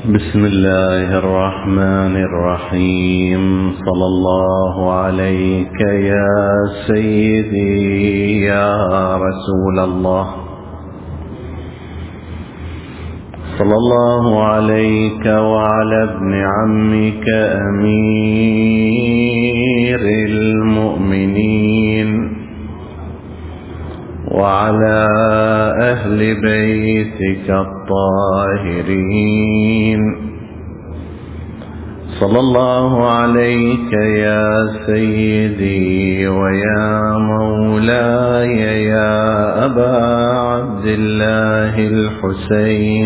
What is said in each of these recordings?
بسم الله الرحمن الرحيم. صلى الله عليك يا سيدي يا رسول الله، صلى الله عليك وعلى ابن عمك أمير المؤمنين وعلى أهل بيتك الطاهرين. صلى الله عليك يا سيدي ويا مولاي يا أبا عبد الله الحسين.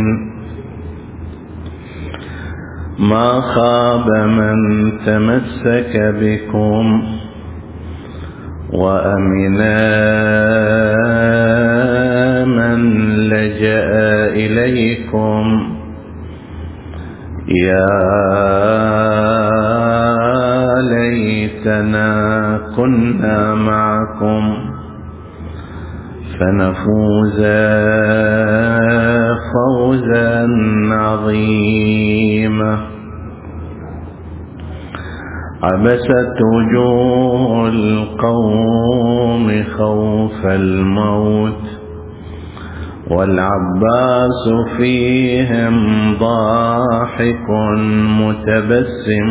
ما خاب من تمسك بكم وأمنا من لجأ إليكم. يا ليتنا كنا معكم فنفوز فوزا عظيما. عبست وجوه القوم خوف الموت والعباس فيهم ضاحك متبسم.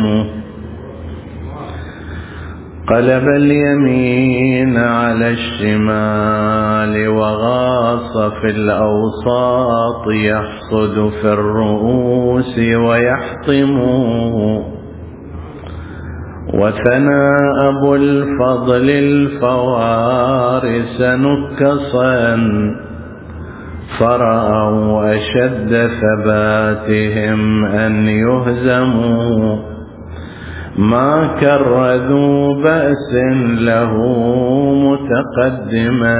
قلب اليمين على الشمال وغاص في الأوساط يحصد في الرؤوس ويحطم. وثنى أبو الفضل الفوارس نكصا فرأوا أشد ثباتهم أن يهزموا. ما كرذوا بأس له متقدما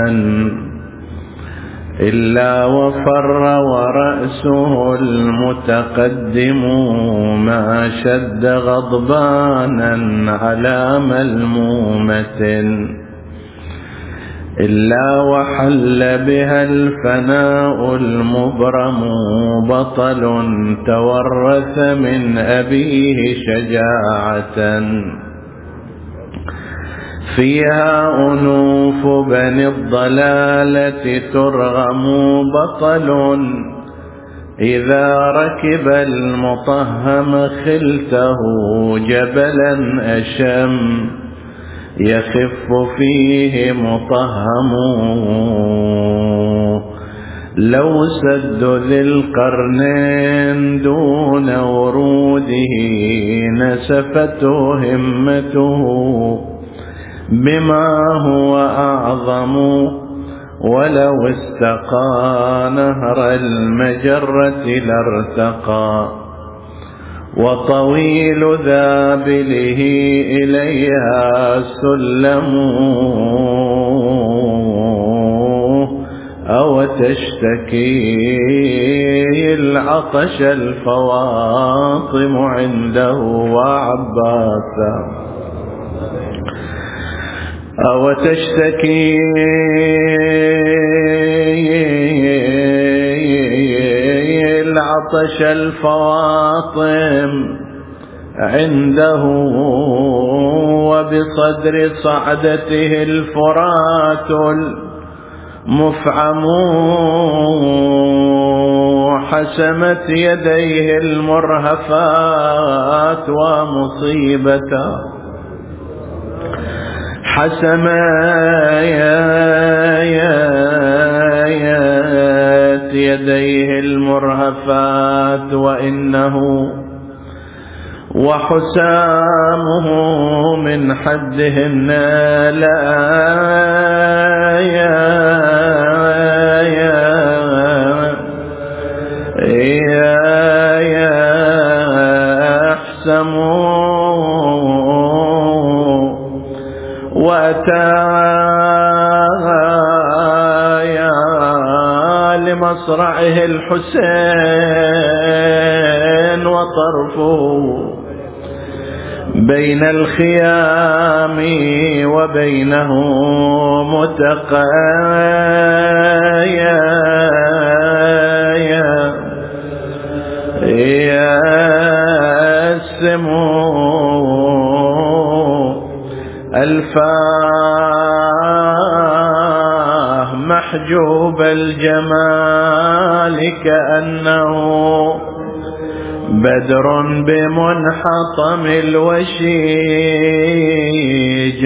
إلا وفر ورأسه المتقدم. ما شد غضبانا على ملمومة إلا وحل بها الفناء المبرم. بطل تورث من أبيه شجاعة فيها أنوف بني الضلالة ترغم. بطل إذا ركب المطهم خلته جبلا أشم يخف فيه مطهم. لو سد ذي القرنين دون وروده نسفته همته بما هو أعظم. ولو استقى نهر المجرة لارتقى وطويل ذابله إليها سلم. أو تشتكي العطش الفواطم عنده وعباسا. أو تشتكي العطش الفواطم عنده وبصدر صعدته الفرات المفعم. حسمت يديه المرهفات ومصيبته حسمايات يديه المرهفات وإنه وحسامه من حدهن لا وأتايا لمصرعه الحسين وطرفه بين الخيام وبينه متقايا السمو الفاه محجوب الجمال كأنه بدر بمنحطم الوشيج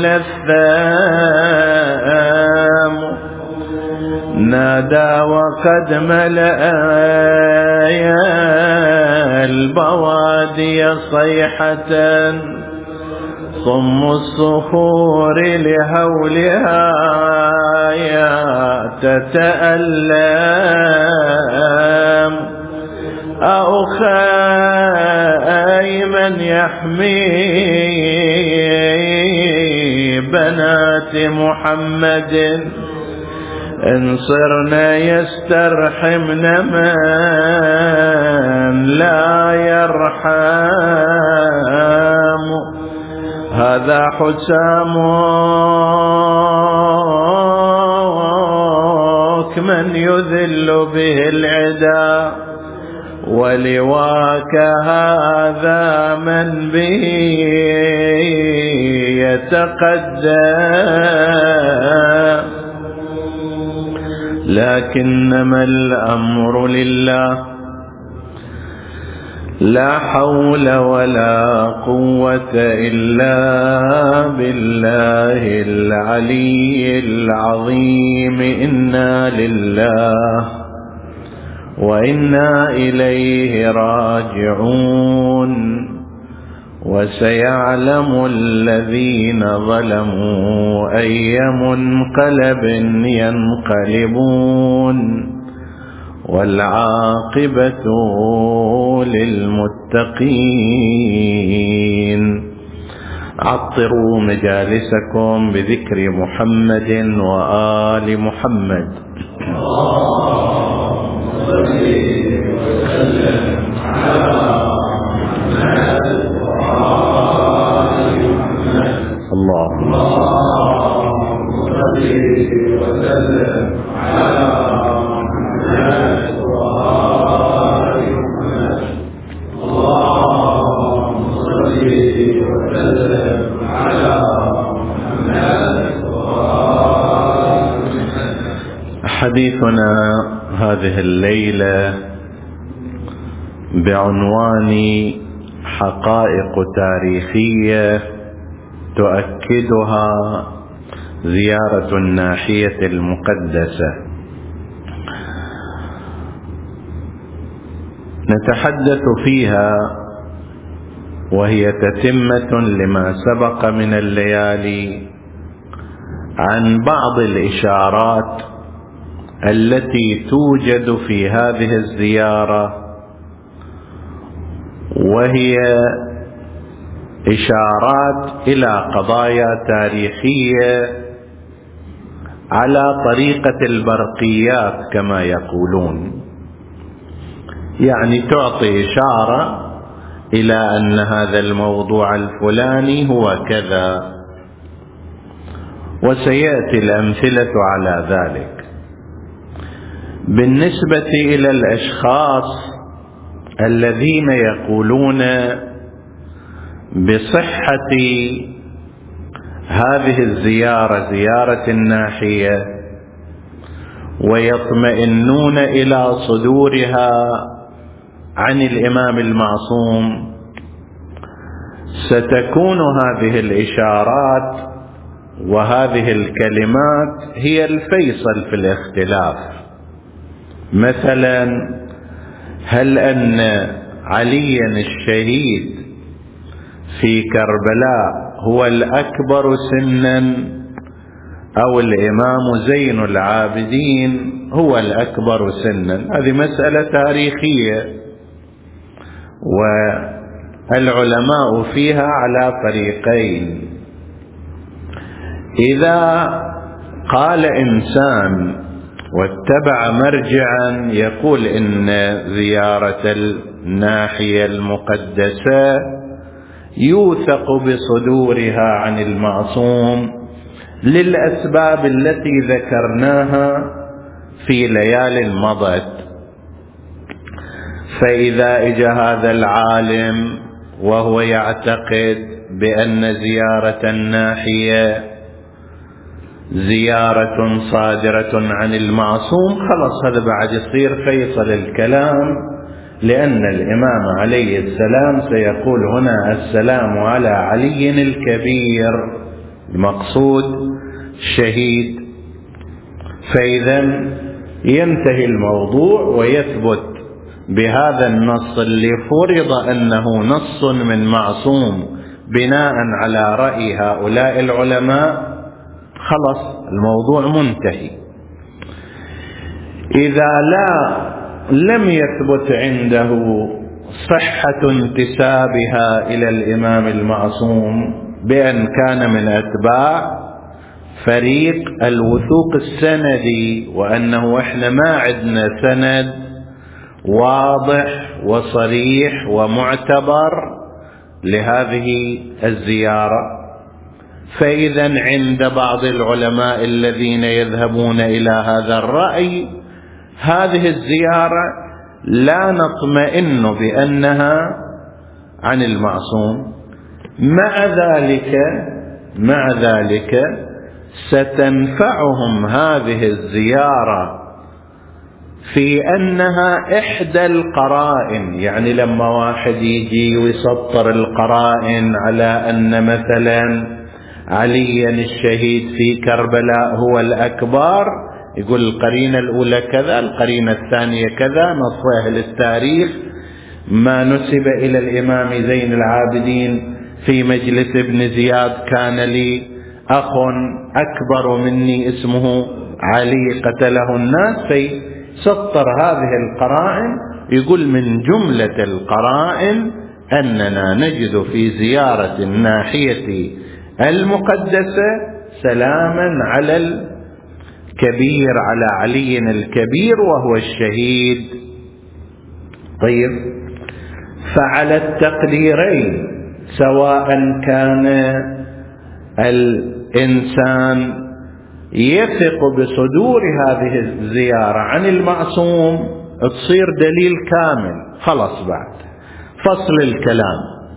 ملثام نادى وقد ملأ البوادي صيحة صم الصخور لهولها تتألم أخي من يحمي بنات محمد إن صرنا يسترحمن من لا يرحم هذا حسامك من يذل به العدا ولواك هذا من به يتقدم لكنما الأمر لله لا حول ولا قوة إلا بالله العلي العظيم إنا لله وإنا إليه راجعون وسيعلم الذين ظلموا أي منقلب ينقلبون والعاقبة للمتقين. عطروا مجالسكم بذكر محمد وآل محمد. اللهم صل وسلم على محمد وآل محمد. اللهم صل وسلم على محمد وآل محمد. حديثنا هذه الليلة بعنوان حقائق تاريخية تؤكدها زيارة الناحية المقدسة. نتحدث فيها وهي تتمة لما سبق من الليالي عن بعض الإشارات التي توجد في هذه الزيارة، وهي إشارات إلى قضايا تاريخية على طريقة البرقيات كما يقولون، يعني تعطي إشارة إلى أن هذا الموضوع الفلاني هو كذا، وسيأتي الأمثلة على ذلك. بالنسبة إلى الأشخاص الذين يقولون بصحة هذه الزيارة، زيارة الناحية، ويطمئنون إلى صدورها عن الإمام المعصوم، ستكون هذه الإشارات وهذه الكلمات هي الفيصل في الاختلاف. مثلا، هل أن عليا الشهيد في كربلاء هو الأكبر سنا، أو الإمام زين العابدين هو الأكبر سنا؟ هذه مسألة تاريخية، والعلماء فيها على فريقين. إذا قال إنسان واتبع مرجعا يقول إن زيارة الناحية المقدسة يوثق بصدورها عن المعصوم للأسباب التي ذكرناها في ليال مضت، فإذا إجا هذا العالم وهو يعتقد بأن زيارة الناحية زيارة صادرة عن المعصوم، خلص هذا بعد يصير فيصل الكلام، لأن الإمام عليه السلام سيقول هنا السلام على علي الكبير، المقصود شهيد. فإذا ينتهي الموضوع ويثبت بهذا النص اللي فرض أنه نص من معصوم بناء على رأي هؤلاء العلماء، خلص الموضوع منتهي. إذا لم يثبت عنده صحة انتسابها إلى الإمام المعصوم بأن كان من أتباع فريق الوثوق السندي، وأنه إحنا ما عندنا سند واضح وصريح ومعتبر لهذه الزيارة، فإذا عند بعض العلماء الذين يذهبون إلى هذا الرأي هذه الزيارة لا نطمئن بأنها عن المعصوم. مع ذلك ستنفعهم هذه الزيارة في أنها إحدى القرائن، يعني لما واحد يجي ويسطر القرائن على أن مثلا عليا الشهيد في كربلاء هو الأكبر، يقول القرينة الأولى كذا، القرينة الثانية كذا، نص أهل التاريخ ما نسب إلى الإمام زين العابدين في مجلس ابن زياد كان لي أخ أكبر مني اسمه علي قتله الناس، فيسطر هذه القرائن، يقول من جملة القرائن أننا نجد في زيارة الناحية المقدسة سلاما على الكبير، على علي الكبير وهو الشهيد. طيب، فعلى التقديرين سواء كان الإنسان يثق بصدور هذه الزيارة عن المعصوم تصير دليل كامل، خلص بعد فصل الكلام.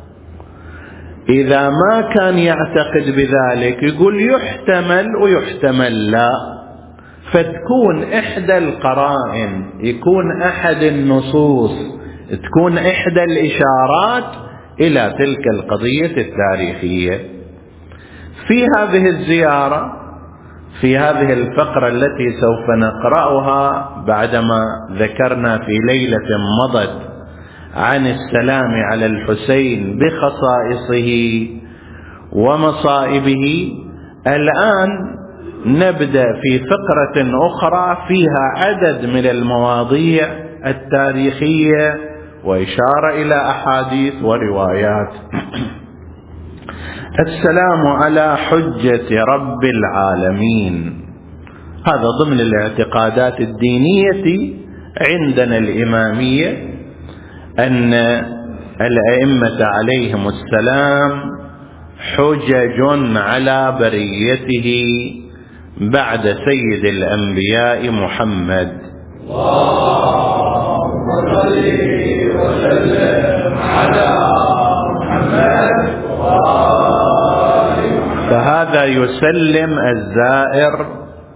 إذا ما كان يعتقد بذلك يقول يحتمل ويحتمل لا، فتكون إحدى القرائن، يكون أحد النصوص، تكون إحدى الإشارات إلى تلك القضية التاريخية. في هذه الزيارة، في هذه الفقرة التي سوف نقرأها بعدما ذكرنا في ليلة مضت عن السلام على الحسين بخصائصه ومصائبه، الآن نبدأ في فقرة أخرى فيها عدد من المواضيع التاريخية وإشارة إلى أحاديث وروايات. السلام على حجة رب العالمين، هذا ضمن الاعتقادات الدينية عندنا الإمامية، أن الأئمة عليهم السلام حجج على بريته بعد سيد الأنبياء محمد. اللهم صل وسلم على محمد. فهذا يسلم الزائر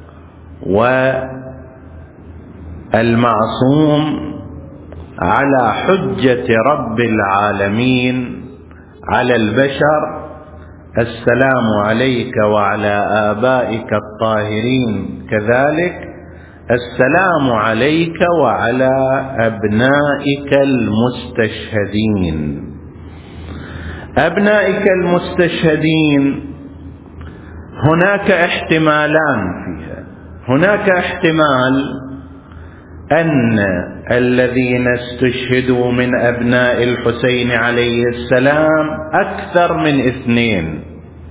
والمعصوم على حجة رب العالمين على البشر. السلام عليك وعلى آبائك الطاهرين، كذلك السلام عليك وعلى أبنائك المستشهدين. أبنائك المستشهدين هناك احتمالان فيها. هناك احتمال أن الذين استشهدوا من أبناء الحسين عليه السلام أكثر من 2.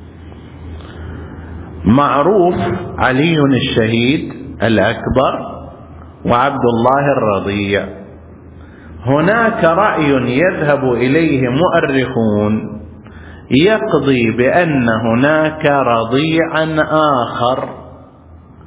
معروف علي الشهيد الأكبر وعبد الله الرضيع. هناك رأي يذهب إليه مؤرخون يقضي بأن هناك رضيعا آخر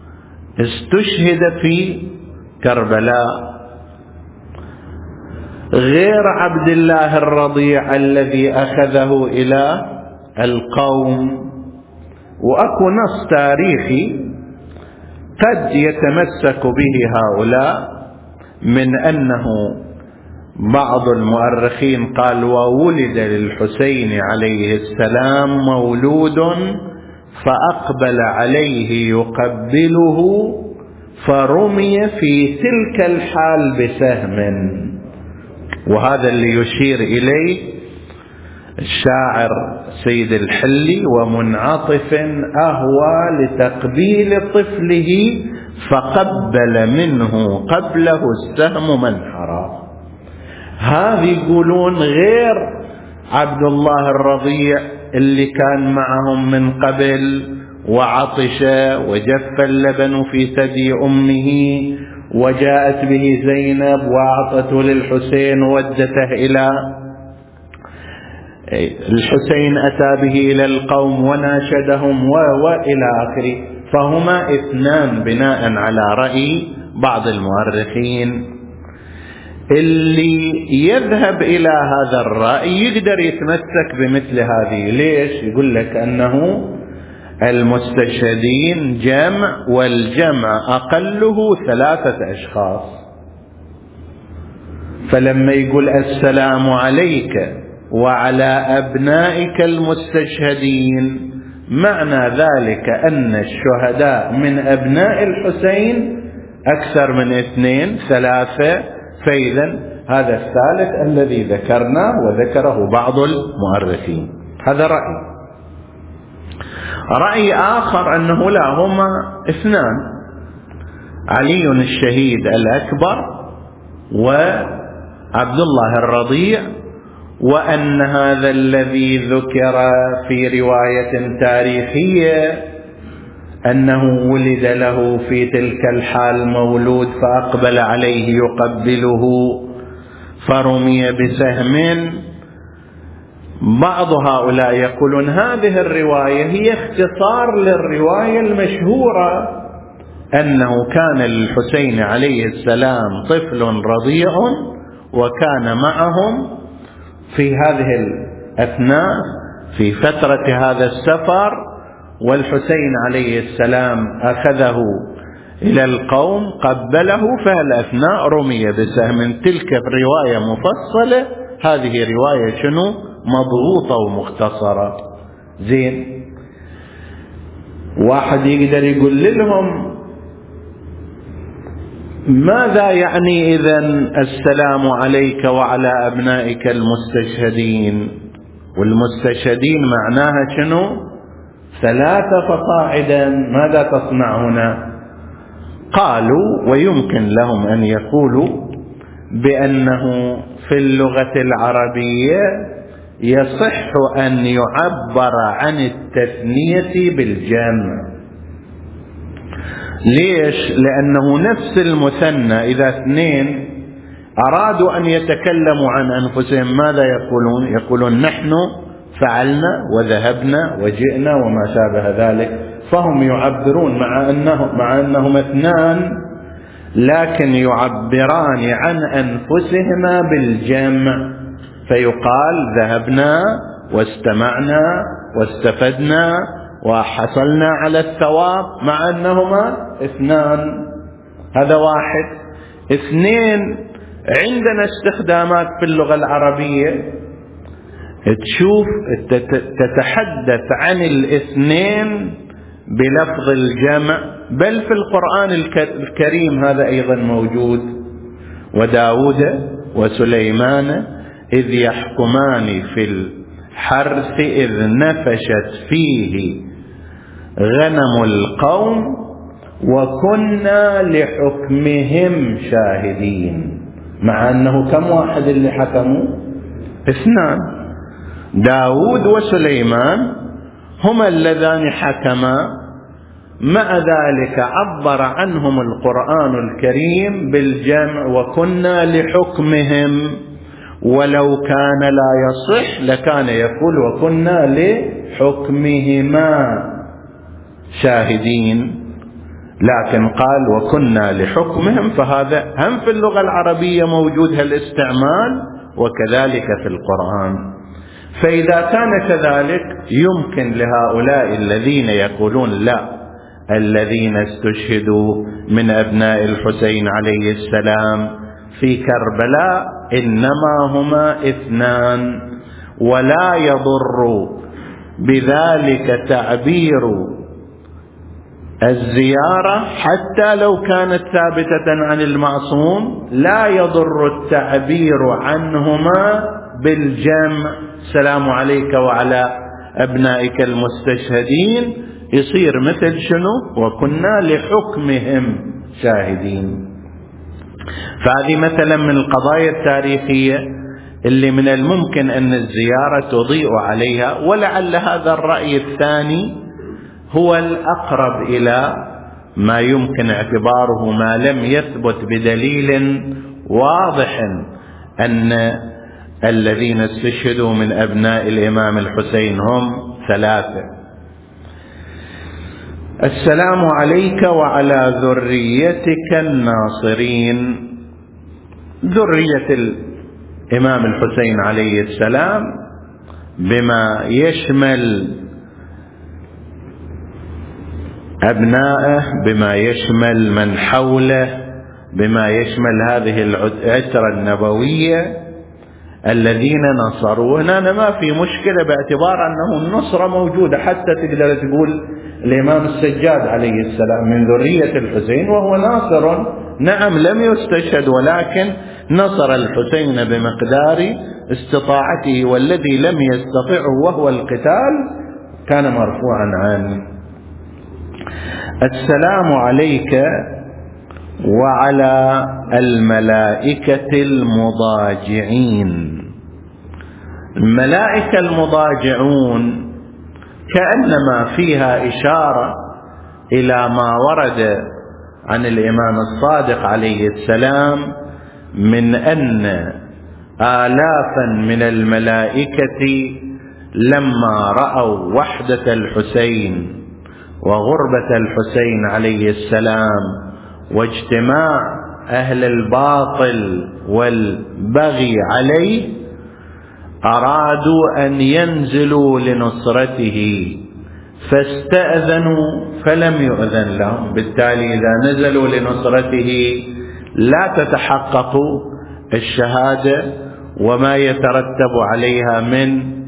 استشهد في كربلاء. غير عبد الله الرضيع الذي أخذه إلى القوم. وأكو نص تاريخي قد يتمسك به هؤلاء من أنه بعض المؤرخين قال: وولد للحسين عليه السلام مولود فأقبل عليه يقبله فرمي في تلك الحال بسهم. وهذا اللي يشير إليه الشاعر سيد الحلي: ومنعطف أهوى لتقبيل طفله فقبل منه قبله السهم منحرا. هذه يقولون غير عبد الله الرضيع اللي كان معهم من قبل وعطش وجف اللبن في ثدي أمه وجاءت به زينب وأعطته للحسين وودته إلى الحسين، أتى به إلى القوم وناشدهم وإلى آخره. فهما اثنان بناء على رأي بعض المؤرخين. اللي يذهب إلى هذا الرأي يقدر يتمسك بمثل هذه. ليش؟ يقول لك أنه المستشهدين جمع، والجمع أقله 3 أشخاص. فلما يقول السلام عليك وعلى أبنائك المستشهدين، معنى ذلك أن الشهداء من أبناء الحسين أكثر من 2 3. فإذا هذا الثالث الذي ذكرناه وذكره بعض المؤرخين. هذا رأي. رأي آخر أنه لا، هما 2: علي الشهيد الأكبر وعبد الله الرضيع، وأن هذا الذي ذكر في رواية تاريخية أنه ولد له في تلك الحال مولود فأقبل عليه يقبله فرمي بسهم. بعض هؤلاء يقولون هذه الرواية هي اختصار للرواية المشهورة أنه كان للحسين عليه السلام طفل رضيع وكان معهم في هذه الأثناء في فترة هذا السفر، والحسين عليه السلام أخذه إلى القوم قبله فالأثناء رمي بسهم. تلك الرواية مفصلة، هذه رواية شنو؟ مضغوطة ومختصرة. زين، واحد يقدر يقول لهم ماذا يعني إذن السلام عليك وعلى أبنائك المستشهدين؟ والمستشهدين معناها شنو؟ 3 فصاعدا. ماذا تصنع هنا؟ قالوا ويمكن لهم أن يقولوا بأنه في اللغة العربية يصح أن يعبر عن التثنية بالجمع. ليش؟ لأنه نفس المثنى إذا 2 أرادوا أن يتكلموا عن أنفسهم ماذا يقولون؟ يقولون نحن فعلنا وذهبنا وجئنا وما شابه ذلك. فهم يعبرون مع أنهم 2 لكن يعبران عن أنفسهما بالجمع، فيقال ذهبنا واستمعنا واستفدنا وحصلنا على الثواب مع أنهما 2. هذا 1. 2 عندنا استخدامات في اللغة العربية تشوف تتحدث عن 2 بلفظ الجمع، بل في القرآن الكريم هذا أيضا موجود. وداود وسليمان إذ يحكمان في الحرث إذ نفشت فيه غنم القوم وكنا لحكمهم شاهدين. مع أنه كم واحد اللي حكموا؟ 2. داود وسليمان هما اللذان حكما، مع ذلك عبر عنهم القرآن الكريم بالجمع وكنا لحكمهم، ولو كان لا يصح لكان يقول وكنا لحكمهما شاهدين. لكن قال وكنا لحكمهم، فهذا هم في اللغة العربية موجود هالاستعمال وكذلك في القرآن. فإذا كان كذلك يمكن لهؤلاء الذين يقولون لا، الذين استشهدوا من أبناء الحسين عليه السلام في كربلاء إنما هما 2، ولا يضر بذلك تعبير الزيارة حتى لو كانت ثابتة عن المعصوم، لا يضر التعبير عنهما بالجمع، السلام عليك وعلى أبنائك المستشهدين، يصير مثل شنو؟ وكنا لحكمهم شاهدين. فهذه مثلا من القضايا التاريخية اللي من الممكن أن الزيارة تضيء عليها، ولعل هذا الرأي الثاني هو الأقرب إلى ما يمكن اعتباره ما لم يثبت بدليل واضح أن الذين استشهدوا من أبناء الإمام الحسين هم 3. السلام عليك وعلى ذريتك الناصرين. ذرية الإمام الحسين عليه السلام بما يشمل أبنائه، بما يشمل من حوله، بما يشمل هذه العترة النبوية الذين نصروا. هنا ما في مشكلة باعتبار أنه النصرة موجودة، حتى تقدر تقول الإمام السجاد عليه السلام من ذرية الحسين وهو ناصر، نعم لم يستشهد ولكن نصر الحسين بمقدار استطاعته، والذي لم يستطعه وهو القتال كان مرفوعا عنه. السلام عليك وعلى الملائكة المضاجعين. الملائكة المضاجعون كأنما فيها إشارة إلى ما ورد عن الإمام الصادق عليه السلام من أن آلافا من الملائكة لما رأوا وحدة الحسين وغربة الحسين عليه السلام واجتماع أهل الباطل والبغي عليه أرادوا أن ينزلوا لنصرته، فاستأذنوا فلم يؤذن لهم. بالتالي إذا نزلوا لنصرته لا تتحقق الشهادة وما يترتب عليها من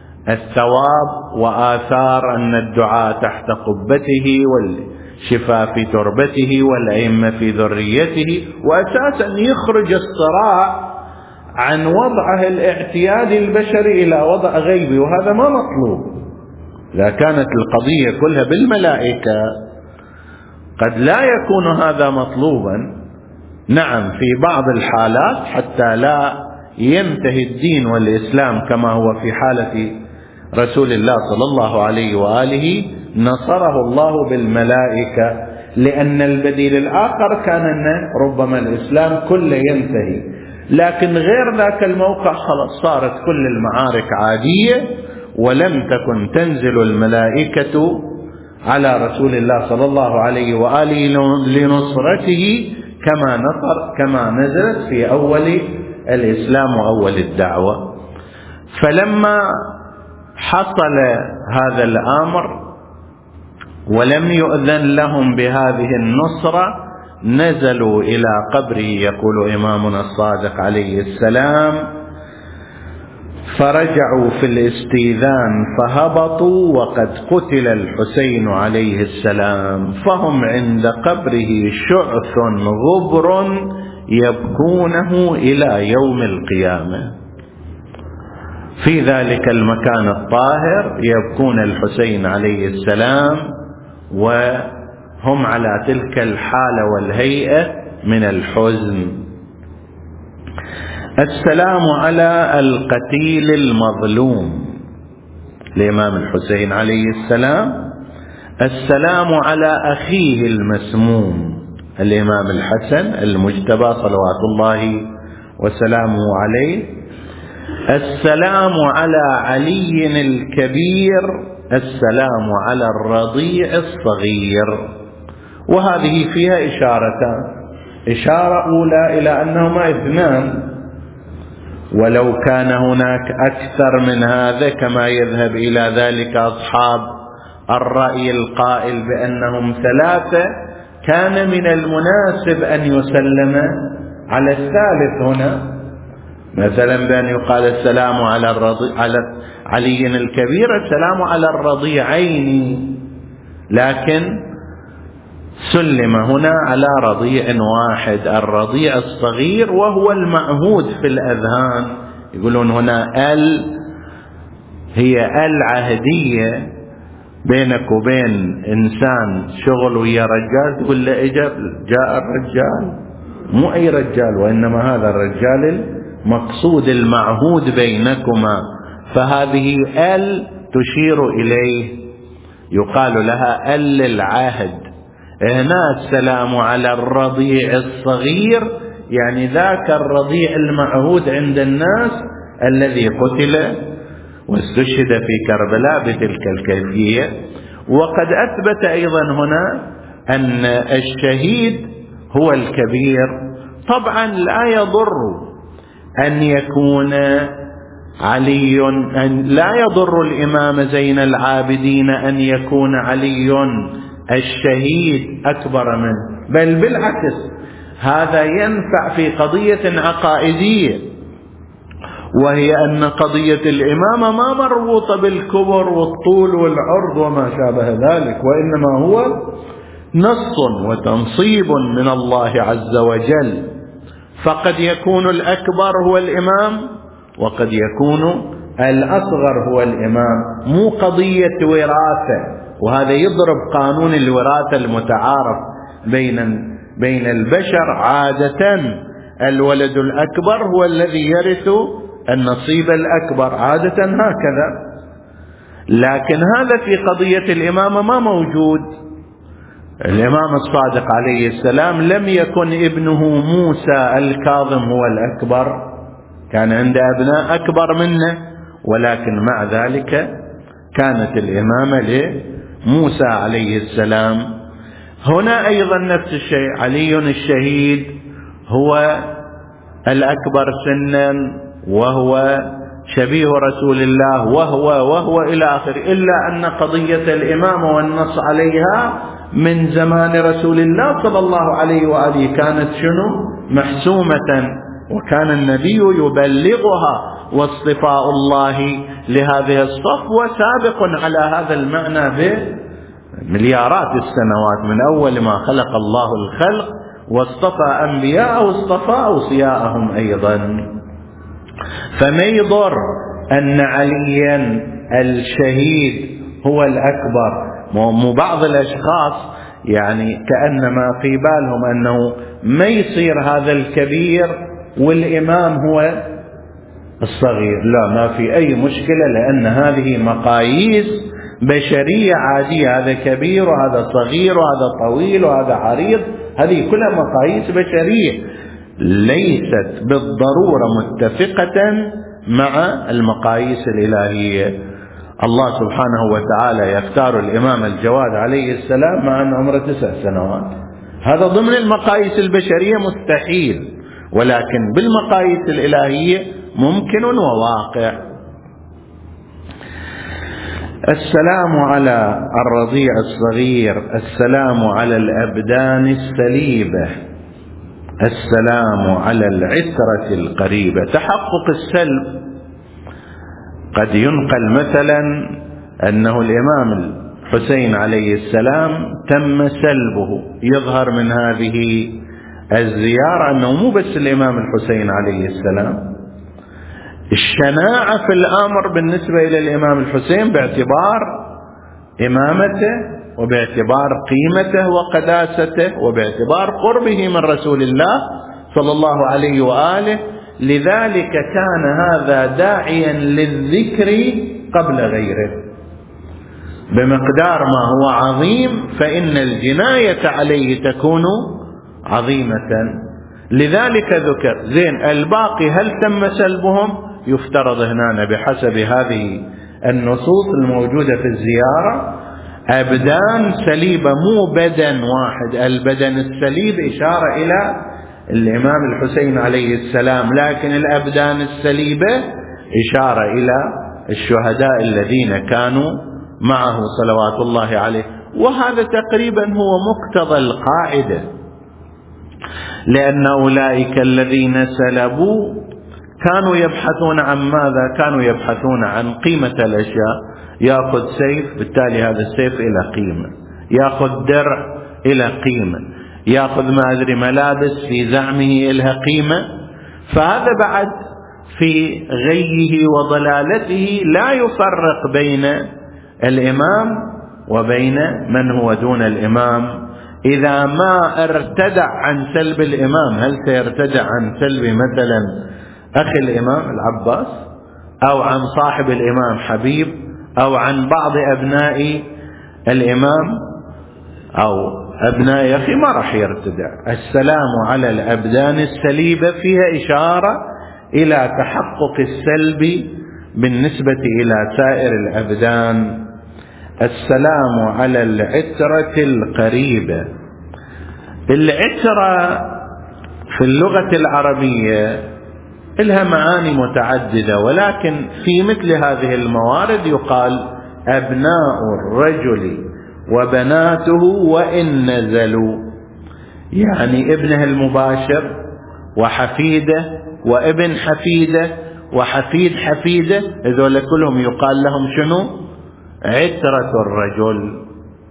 الثواب وآثار أن الدعاء تحت قبته والشفاء في تربته والأئمة في ذريته، وأساسا يخرج الصراع عن وضعه الاعتيادي البشري إلى وضع غيبي، وهذا ما مطلوب. إذا كانت القضية كلها بالملائكة قد لا يكون هذا مطلوبا. نعم في بعض الحالات حتى لا ينتهي الدين والإسلام كما هو في حالة رسول الله صلى الله عليه وآله نصره الله بالملائكة، لأن البديل الآخر كان أن ربما الإسلام كله ينتهي، لكن غير ذاك الموقع خلاص صارت كل المعارك عادية ولم تكن تنزل الملائكة على رسول الله صلى الله عليه وآله لنصرته كما نزلت في أول الإسلام وأول الدعوة. فلما حصل هذا الأمر ولم يؤذن لهم بهذه النصرة نزلوا إلى قبره، يقول إمامنا الصادق عليه السلام، فرجعوا في الاستئذان فهبطوا وقد قتل الحسين عليه السلام، فهم عند قبره شعث غبر يبكونه إلى يوم القيامة. في ذلك المكان الطاهر يبكون الحسين عليه السلام وهم على تلك الحالة والهيئة من الحزن. السلام على القتيل المظلوم الإمام الحسين عليه السلام. السلام على أخيه المسموم الإمام الحسن المجتبى صلوات الله وسلامه عليه. السلام على علي الكبير. السلام على الرضيع الصغير. وهذه فيها إشارتان: إشارة أولى إلى أنهما اثنان، ولو كان هناك أكثر من هذا كما يذهب إلى ذلك أصحاب الرأي القائل بأنهم ثلاثة، كان من المناسب أن يسلم على الثالث هنا، مثلا بأن يقال السلام على علي الكبير، السلام على الرضيعين، لكن سلم هنا على رضيع واحد، الرضيع الصغير، وهو المعهود في الأذهان. يقولون هنا هي العهدية بينك وبين إنسان شغل ويا رجال، تقول له جاء الرجال، مو أي رجال، وإنما هذا الرجال المقصود المعهود بينكما، فهذه تشير إليه، يقال لها العهد. هنا السلام على الرضيع الصغير، يعني ذاك الرضيع المعهود عند الناس الذي قتل واستشهد في كربلاء بتلك الكيفية. وقد أثبت أيضا هنا أن الشهيد هو الكبير. طبعا لا يضر أن يكون علي، لا يضر الإمام زين العابدين أن يكون علي الشهيد أكبر منه، بل بالعكس هذا ينفع في قضية عقائدية، وهي أن قضية الإمامة ما مربوطة بالكبر والطول والعرض وما شابه ذلك، وإنما هو نص وتنصيب من الله عز وجل، فقد يكون الأكبر هو الإمام وقد يكون الأصغر هو الإمام، مو قضية وراثة. وهذا يضرب قانون الوراثة المتعارف بين البشر، عادة الولد الأكبر هو الذي يرث النصيب الأكبر، عادة هكذا، لكن هذا في قضية الإمامة ما موجود. الإمام الصادق عليه السلام لم يكن ابنه موسى الكاظم هو الأكبر، كان عنده أبناء أكبر منه، ولكن مع ذلك كانت الإمامة لموسى عليه السلام. هنا أيضا نفس الشيء، علي الشهيد هو الأكبر سنا، وهو شبيه رسول الله، وهو إلى آخر، إلا أن قضية الإمامة والنص عليها من زمان رسول الله صلى الله عليه وآله كانت محسومة، وكان النبي يبلغها، واصطفاء الله لهذه الصفوة سابق على هذا المعنى بمليارات السنوات، من أول ما خلق الله الخلق واصطفى أنبياء واصطفى أوصياءهم أيضا. فما يضر أن عليا الشهيد هو الأكبر. مو بعض الأشخاص يعني كأنما في بالهم أنه ما يصير هذا الكبير والإمام هو الصغير، لا، ما في أي مشكلة، لأن هذه مقاييس بشرية عادية، هذا كبير وهذا صغير وهذا طويل وهذا عريض، هذه كلها مقاييس بشرية ليست بالضرورة متفقة مع المقاييس الإلهية. الله سبحانه وتعالى يختار الإمام الجواد عليه السلام مع أن عمره 9 سنوات، هذا ضمن المقاييس البشرية مستحيل، ولكن بالمقاييس الإلهية ممكن وواقع. السلام على الرضيع الصغير، السلام على الأبدان السليبة، السلام على العترة القريبة. تحقق السلب قد ينقل مثلا أنه الإمام الحسين عليه السلام تم سلبه، يظهر من هذه الزيارة أنه مو بس الإمام الحسين عليه السلام، الشناعة في الأمر بالنسبة إلى الإمام الحسين باعتبار إمامته وباعتبار قيمته وقداسته وباعتبار قربه من رسول الله صلى الله عليه وآله، لذلك كان هذا داعيا للذكر قبل غيره، بمقدار ما هو عظيم فإن الجناية عليه تكون عظيمة، لذلك ذكر. زين، الباقي هل تم سلبهم؟ يفترض هنا بحسب هذه النصوص الموجودة في الزيارة أبدان سليبة، مو بدن واحد. البدن السليب إشارة إلى الإمام الحسين عليه السلام، لكن الأبدان السليبة إشارة إلى الشهداء الذين كانوا معه صلوات الله عليه. وهذا تقريبا هو مقتضى القاعدة، لأن أولئك الذين سلبوا كانوا يبحثون عن ماذا؟ كانوا يبحثون عن قيمة الأشياء. يأخذ سيف، بالتالي هذا السيف إلى قيمة، يأخذ درع إلى قيمة، يأخذ ما أدري ملابس في زعمه إلها قيمة. فهذا بعد في غيه وضلالته لا يفرق بين الإمام وبين من هو دون الإمام. إذا ما ارتدع عن سلب الإمام، هل سيرتدع عن سلب مثلا أخي الإمام العباس، أو عن صاحب الإمام حبيب، أو عن بعض أبناء الإمام أو أبناء أخي؟ ما راح يرتدع. السلام على الأبدان السليبة فيها إشارة إلى تحقق السلب بالنسبة إلى سائر الأبدان. السلام على العترة القريبة. العترة في اللغة العربية لها معاني متعددة، ولكن في مثل هذه الموارد يقال أبناء الرجل وبناته وإن نزلوا، يعني ابنه المباشر وحفيده وابن حفيده وحفيد حفيده، هذول كلهم يقال لهم شنو؟ عترة الرجل.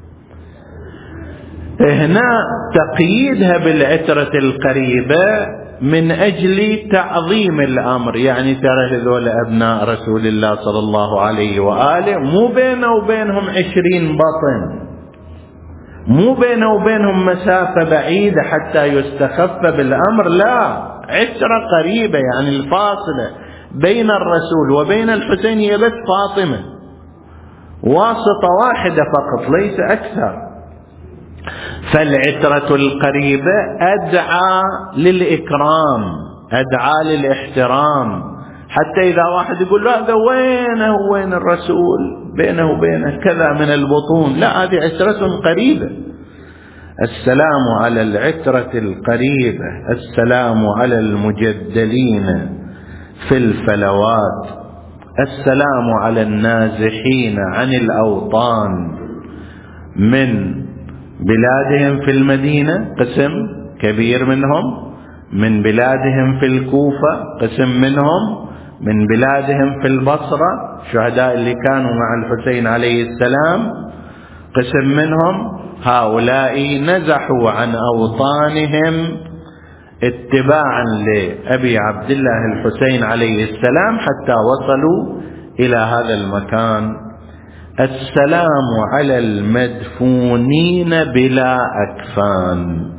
هنا تقييدها بالعترة القريبة من أجل تعظيم الأمر، يعني ترى هذول أبناء رسول الله صلى الله عليه وآله مو بينه وبينهم 20 بطن، مو بينه وبينهم مسافة بعيدة حتى يستخف بالأمر، لا، عترة قريبة، يعني الفاصلة بين الرسول وبين الحسين هي بس فاطمة، واسطة واحدة فقط ليس أكثر. فالعترة القريبة أدعى للإكرام، أدعى للاحترام، حتى إذا واحد يقول له هذا وينه وين الرسول بينه وبينه كذا من البطون، لا، هذه عترة قريبة. السلام على العترة القريبة، السلام على المجدلين في الفلوات، السلام على النازحين عن الأوطان من بلادهم في المدينة، قسم كبير منهم، من بلادهم في الكوفة قسم منهم، من بلادهم في البصرة شهداء اللي كانوا مع الحسين عليه السلام قسم منهم، هؤلاء نزحوا عن أوطانهم اتباعا لأبي عبد الله الحسين عليه السلام حتى وصلوا إلى هذا المكان. السلام على المدفونين بلا أكفان.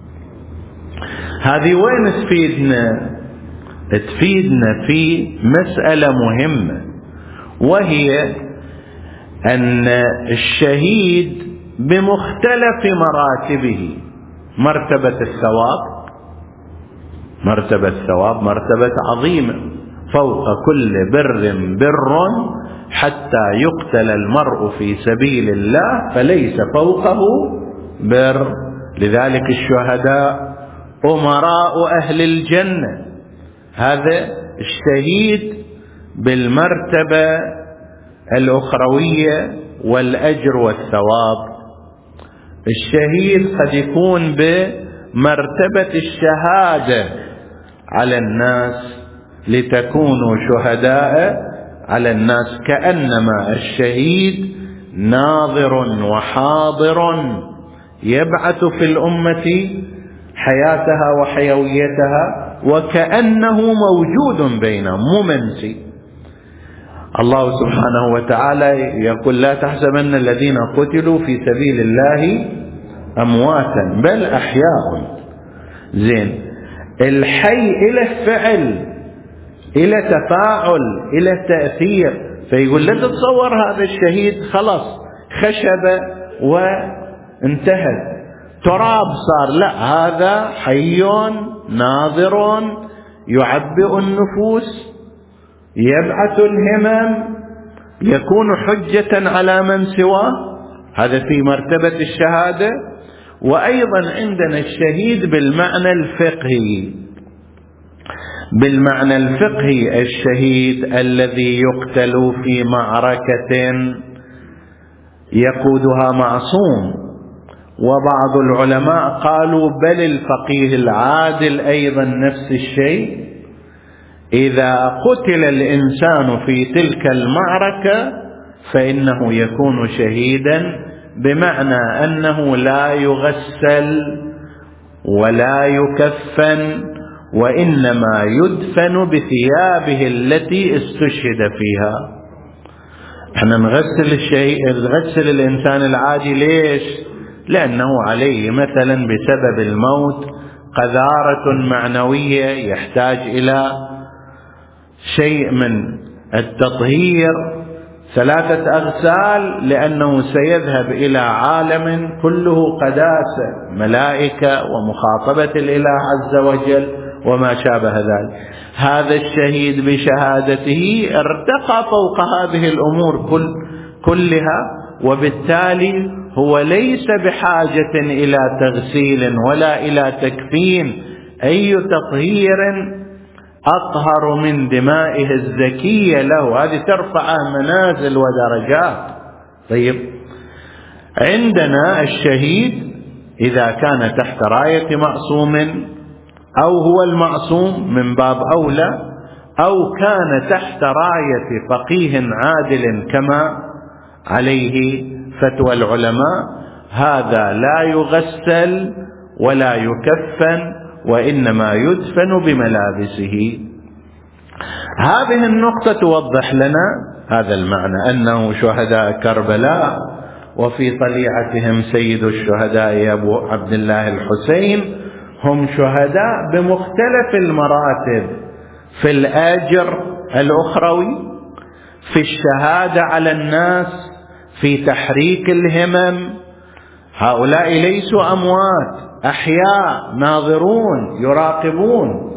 هذه وين تفيدنا؟ تفيدنا في مسألة مهمة، وهي أن الشهيد بمختلف مراتبه، مرتبة الثواب مرتبة عظيمة، فوق كل بر بر حتى يقتل المرء في سبيل الله فليس فوقه بر. لذلك الشهداء أمراء أهل الجنة. هذا الشهيد بالمرتبة الأخروية والأجر والثواب. الشهيد قد يكون بمرتبة الشهادة على الناس لتكونوا شهداء على الناس، كأنما الشهيد ناظر وحاضر يبعث في الأمة حياتها وحيويتها، وكأنه موجود بينهم مو منسي. الله سبحانه وتعالى يقول لا تحسبن الذين قتلوا في سبيل الله أمواتا بل أحياء. زين، الحي إلى فعل، إلى تفاعل، إلى تأثير، فيقول لا تتصور هذا الشهيد خلاص خشب وانتهت تراب صار، لا، هذا حي ناظر يعبئ النفوس، يبعث الهمم، يكون حجة على من سواه. هذا في مرتبة الشهادة. وأيضا عندنا الشهيد بالمعنى الفقهي. بالمعنى الفقهي الشهيد الذي يقتل في معركة يقودها معصوم. وبعض العلماء قالوا بل الفقيه العادل أيضا نفس الشيء، إذا قتل الإنسان في تلك المعركة فإنه يكون شهيدا، بمعنى أنه لا يغسل ولا يكفن، وإنما يدفن بثيابه التي استشهد فيها. احنا نغسل الإنسان العادي ليش؟ لأنه عليه مثلا بسبب الموت قذارة معنوية يحتاج إلى شيء من التطهير، 3 أغسال، لأنه سيذهب إلى عالم كله قداسة، ملائكة ومخاطبة الإله عز وجل وما شابه ذلك. هذا الشهيد بشهادته ارتقى فوق هذه الأمور كلها، وبالتالي هو ليس بحاجة إلى تغسيل ولا إلى تكفين. أي تطهير أطهر من دمائه الزكية له، هذه ترفع منازل ودرجات. طيب، عندنا الشهيد إذا كان تحت راية معصوم أو هو المعصوم من باب أولى، أو كان تحت راية فقيه عادل كما عليه فتوى العلماء، هذا لا يغسل ولا يكفن، وإنما يدفن بملابسه. هذه النقطة توضح لنا هذا المعنى، أنه شهداء كربلاء وفي طليعتهم سيد الشهداء أبو عبد الله الحسين هم شهداء بمختلف المراتب، في الأجر الأخروي، في الشهادة على الناس، في تحريك الهمم. هؤلاء ليسوا أموات، أحياء ناظرون يراقبون،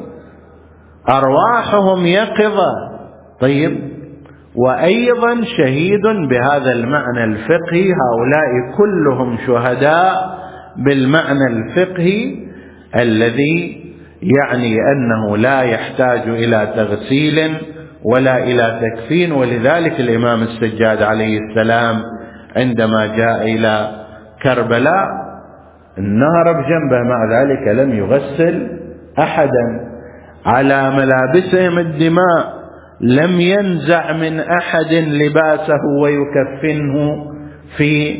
أرواحهم يقظة. طيب، وأيضا شهيد بهذا المعنى الفقهي، هؤلاء كلهم شهداء بالمعنى الفقهي الذي يعني أنه لا يحتاج إلى تغسيل ولا إلى تكفين. ولذلك الإمام السجاد عليه السلام عندما جاء إلى كربلاء النار بجنبه، مع ذلك لم يغسل أحدا. على ملابسهم الدماء، لم ينزع من أحد لباسه ويكفنه في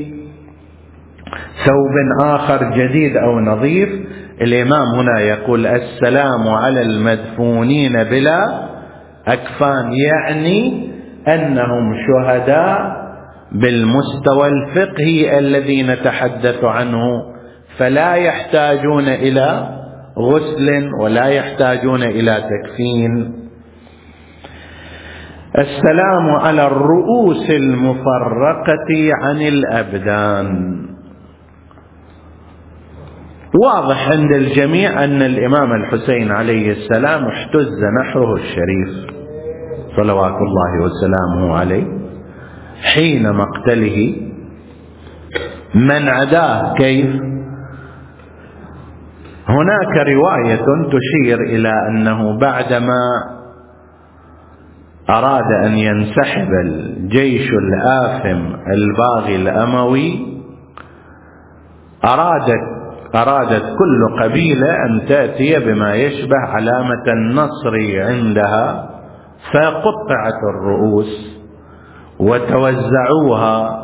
ثوب آخر جديد أو نظيف. الإمام هنا يقول السلام على المدفونين بلا أكفان، يعني أنهم شهداء بالمستوى الفقهي الذي نتحدث عنه، فلا يحتاجون إلى غسل ولا يحتاجون إلى تكفين. السلام على الرؤوس المفرقة عن الأبدان. واضح عند الجميع أن الإمام الحسين عليه السلام احتز نحره الشريف صلوات الله وسلامه عليه حين مقتله. من عداه كيف؟ هناك رواية تشير إلى أنه بعدما أراد أن ينسحب الجيش الآثم الباغي الأموي، أرادت كل قبيلة أن تأتي بما يشبه علامة النصر عندها، فقطعت الرؤوس وتوزعوها.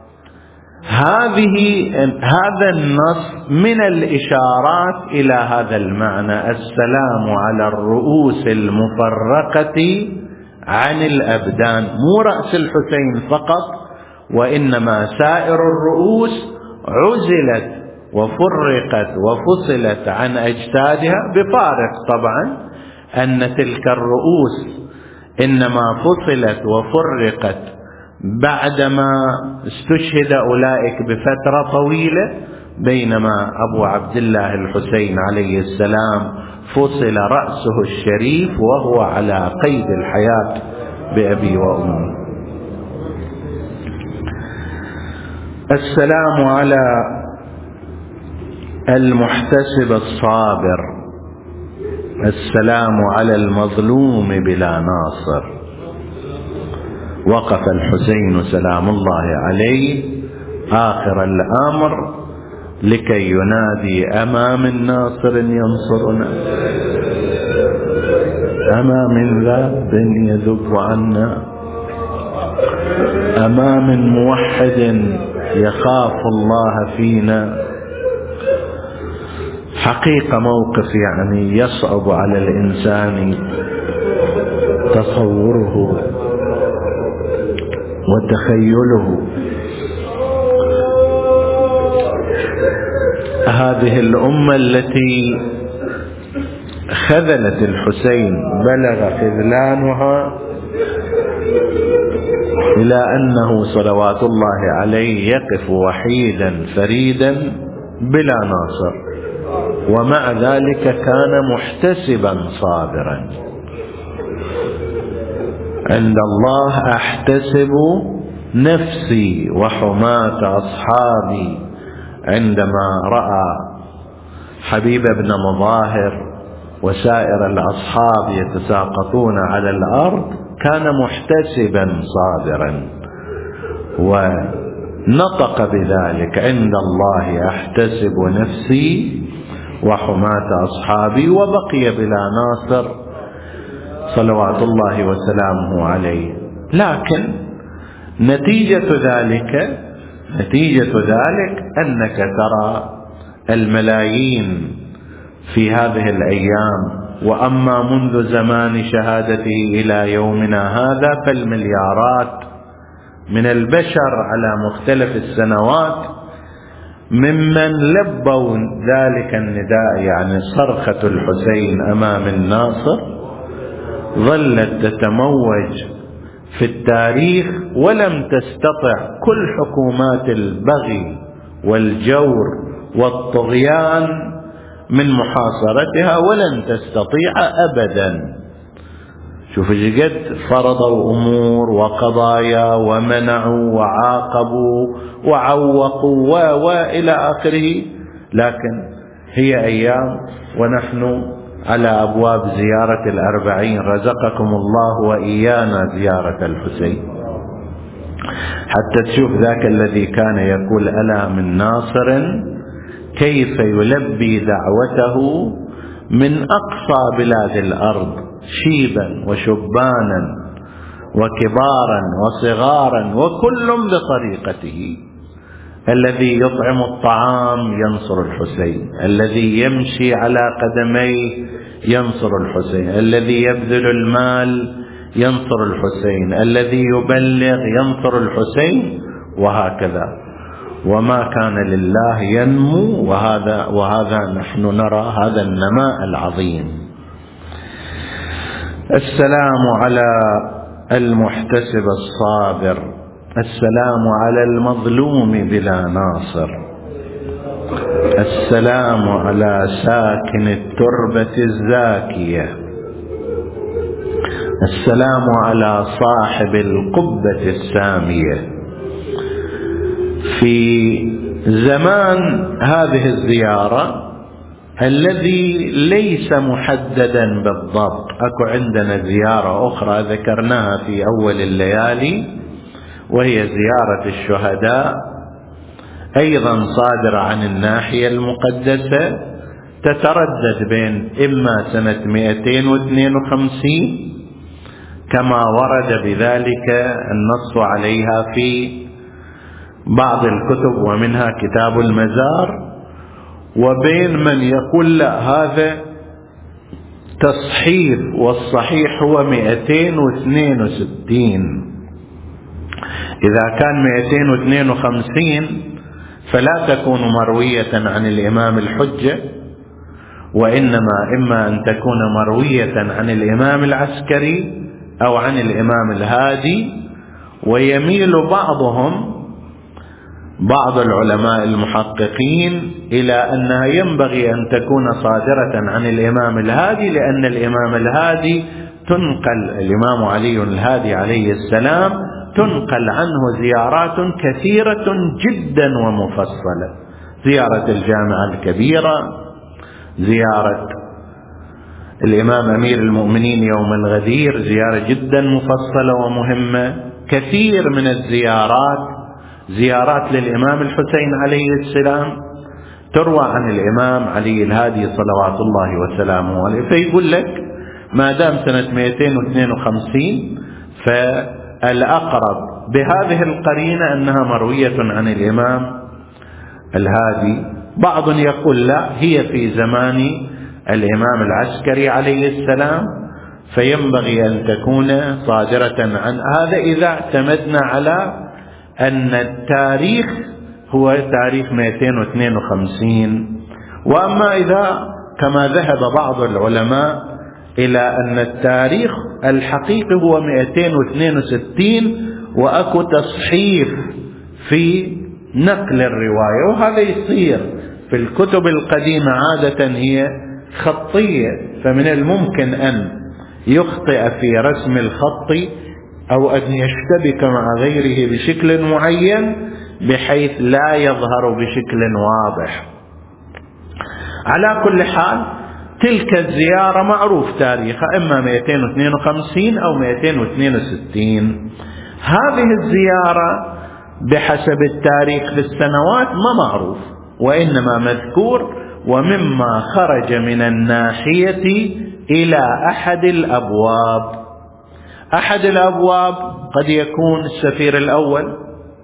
هذا النص من الإشارات إلى هذا المعنى، السلام على الرؤوس المفرقة عن الأبدان، مو رأس الحسين فقط، وإنما سائر الرؤوس عزلت وفرقت وفصلت عن أجسادها، بفارق طبعا أن تلك الرؤوس إنما فصلت وفرقت بعدما استشهد أولئك بفترة طويلة، بينما أبو عبد الله الحسين عليه السلام فصل رأسه الشريف وهو على قيد الحياة بأبي وأمي. السلام على المحتسب الصابر، السلام على المظلوم بلا ناصر. وقف الحسين سلام الله عليه آخر الأمر لكي ينادي: أما من ناصر ينصرنا، أما من ذاب يذب عنا، أما من موحد يخاف الله فينا. حقيقة موقف يعني يصعب على الإنسان تصوره وتخيله. هذه الأمة التي خذلت الحسين بلغ خذلانها إلى أنه صلوات الله عليه يقف وحيدا فريدا بلا ناصر، ومع ذلك كان محتسبا صابرا. عند الله أحتسب نفسي وحماة أصحابي. عندما رأى حبيب بن مظاهر وسائر الأصحاب يتساقطون على الأرض كان محتسبا صابرا ونطق بذلك: عند الله أحتسب نفسي وحماة أصحابي، وبقي بلا ناصر صلوات الله وسلامه عليه. لكن نتيجة ذلك أنك ترى الملايين في هذه الأيام، وأما منذ زمان شهادته إلى يومنا هذا فالمليارات من البشر على مختلف السنوات ممن لبوا ذلك النداء، يعني صرخة الحسين أمام الناصر ظلت تتموج في التاريخ، ولم تستطع كل حكومات البغي والجور والطغيان من محاصرتها، ولن تستطيع أبدا. شوف قد فرضوا أمور وقضايا ومنعوا وعاقبوا وعوقوا وإلى آخره، لكن هي أيام ونحن على أبواب زيارة 40. رزقكم الله وإيانا زيارة الحسين، حتى تشوف ذاك الذي كان يقول: ألا من ناصر كيف يلبي دعوته من أقصى بلاد الأرض، شيبا وشبانا وكبارا وصغارا وكل بطريقته. الذي يطعم الطعام ينصر الحسين، الذي يمشي على قدميه ينصر الحسين، الذي يبذل المال ينصر الحسين، الذي يبلغ ينصر الحسين، وهكذا. وما كان لله ينمو، وهذا نحن نرى هذا النماء العظيم. السلام على المحتسب الصابر، السلام على المظلوم بلا ناصر، السلام على ساكن التربة الزاكية، السلام على صاحب القبة السامية. في زمان هذه الزيارة الذي ليس محددا بالضبط، أكو عندنا زيارة أخرى ذكرناها في أول الليالي، وهي زيارة الشهداء، أيضا صادرة عن الناحية المقدسة، تتردد بين إما سنة 252 كما ورد بذلك النص عليها في بعض الكتب ومنها كتاب المزار، وبين من يقول لا هذا تصحيف والصحيح هو 262. إذا كان 252 فلا تكون مروية عن الإمام الحجة، وإنما إما أن تكون مروية عن الإمام العسكري أو عن الإمام الهادي. ويميل بعض العلماء المحققين إلى أنها ينبغي أن تكون صادرة عن الإمام الهادي، لأن الإمام الهادي تنقل، الإمام علي الهادي عليه السلام تنقل عنه زيارات كثيرة جدا ومفصلة: زيارة الجامعة الكبيرة، زيارة الإمام أمير المؤمنين يوم الغدير، زيارة جدا مفصلة ومهمة. كثير من الزيارات زيارات للإمام الحسين عليه السلام تروى عن الإمام علي الهادي صلوات الله وسلامه عليه. فيقول لك ما دام سنة 252 فالأقرب بهذه القرينة أنها مروية عن الإمام الهادي. بعض يقول لا، هي في زمان الإمام العسكري عليه السلام، فينبغي أن تكون صادرة عن هذا إذا اعتمدنا على أن التاريخ هو تاريخ 252. وأما إذا كما ذهب بعض العلماء إلى أن التاريخ الحقيقي هو 262 وأكو تصحيف في نقل الرواية، وهذا يصير في الكتب القديمة عادة هي خطية، فمن الممكن أن يخطئ في رسم الخط أو أن يشتبك مع غيره بشكل معين بحيث لا يظهر بشكل واضح. على كل حال تلك الزيارة معروف تاريخها إما 252 أو 262. هذه الزيارة بحسب التاريخ في السنوات ما معروف، وإنما مذكور ومما خرج من الناحية إلى أحد الأبواب. أحد الأبواب قد يكون السفير الأول،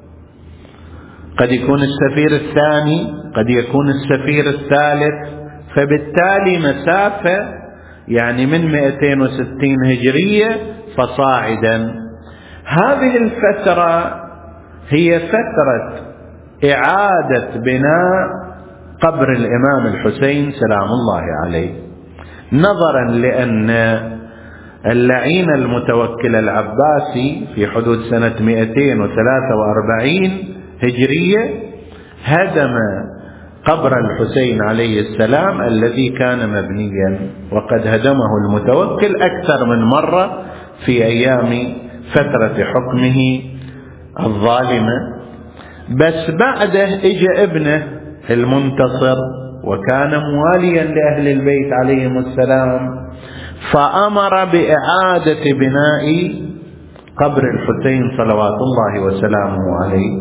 قد يكون السفير الثاني، قد يكون السفير الثالث، فبالتالي مسافة يعني من 260 هجرية فصاعدا. هذه الفترة هي فترة إعادة بناء قبر الإمام الحسين سلام الله عليه، نظرا لأن اللعين المتوكل العباسي في حدود سنة 243 هجرية هدم قبر الحسين عليه السلام الذي كان مبنيا، وقد هدمه المتوكل أكثر من مرة في أيام فترة حكمه الظالمة. بس بعده اجى ابنه المنتصر وكان مواليا لأهل البيت عليهم السلام، فأمر بإعادة بناء قبر الحسين صلوات الله وسلامه عليه.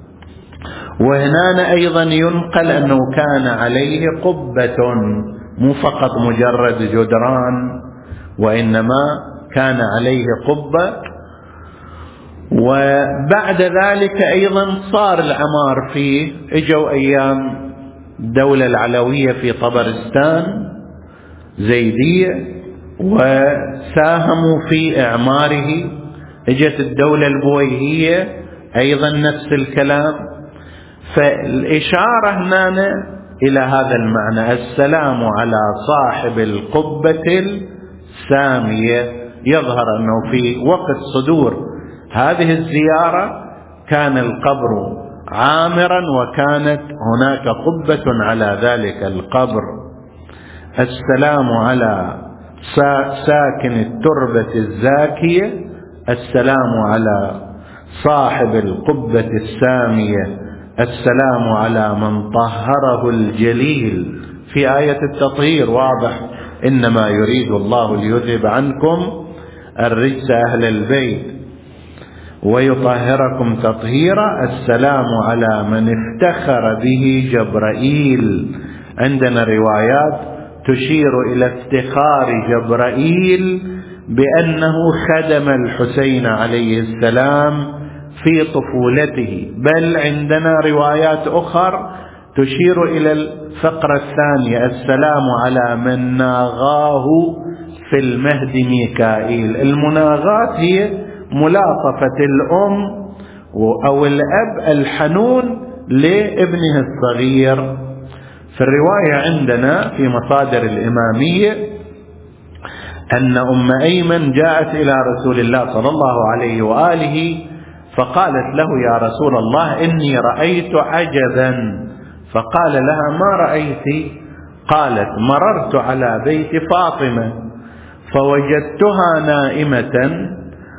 وهنا أيضا ينقل أنه كان عليه قبة، مو فقط مجرد جدران، وإنما كان عليه قبة. وبعد ذلك أيضا صار العمار فيه، اجوا أيام الدولة العلوية في طبرستان زيدية وساهموا في إعماره، اجت الدولة البويهية أيضا نفس الكلام. فالإشارة هنا إلى هذا المعنى: السلام على صاحب القبة السامية. يظهر أنه في وقت صدور هذه الزيارة كان القبر عامرا وكانت هناك قبة على ذلك القبر. السلام على ساكن التربة الزاكية، السلام على صاحب القبة السامية، السلام على من طهره الجليل. في آية التطهير واضح: إنما يريد الله ليذهب عنكم الرجس أهل البيت ويطهركم تطهيرا. السلام على من افتخر به جبرائيل. عندنا روايات تشير إلى افتخار جبرائيل بأنه خدم الحسين عليه السلام في طفولته، بل عندنا روايات أخرى تشير إلى الفقرة الثانية: السلام على من ناغاه في المهد ميكائيل. المناغات هي ملاطفة الأم أو الأب الحنون لابنه الصغير. في الرواية عندنا في مصادر الإمامية أن أم أيمن جاءت إلى رسول الله صلى الله عليه وآله فقالت له: يا رسول الله إني رأيت عجبا. فقال لها: ما رأيت؟ قالت: مررت على بيت فاطمة فوجدتها نائمة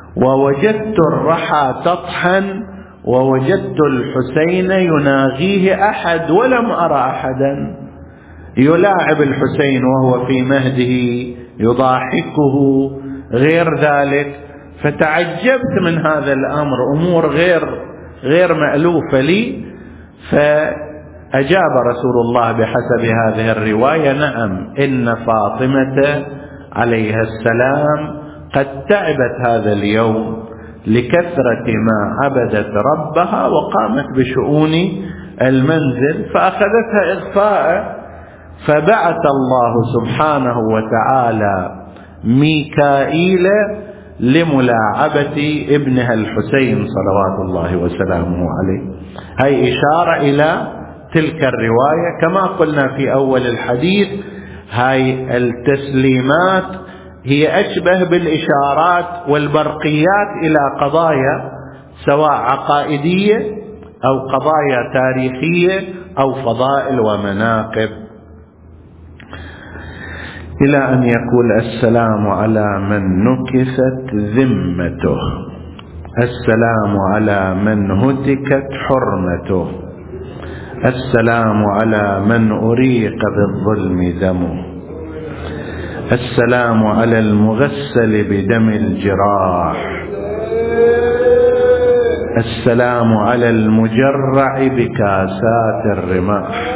ووجدت الرحى تطحن ووجدت الحسين يناغيه أحد ولم أرى أحدا يلاعب الحسين وهو في مهده يضاحكه غير ذلك. فتعجبت من هذا الأمر، أمور غير مألوفة لي. فأجاب رسول الله بحسب هذه الرواية: نعم، إن فاطمة عليها السلام قد تعبت هذا اليوم لكثرة ما عبدت ربها وقامت بشؤون المنزل فأخذتها إغفاء. فبعث الله سبحانه وتعالى ميكائيل لملاعبة ابنها الحسين صلوات الله وسلامه عليه. هي إشارة إلى تلك الرواية. كما قلنا في أول الحديث، هاي التسليمات هي أشبه بالإشارات والبرقيات إلى قضايا سواء عقائدية أو قضايا تاريخية أو فضائل ومناقب، إلى أن يقول: السلام على من نكست ذمته، السلام على من هتكت حرمته، السلام على من أريق بالظلم دمه، السلام على المغسل بدم الجراح، السلام على المجرع بكاسات الرماح.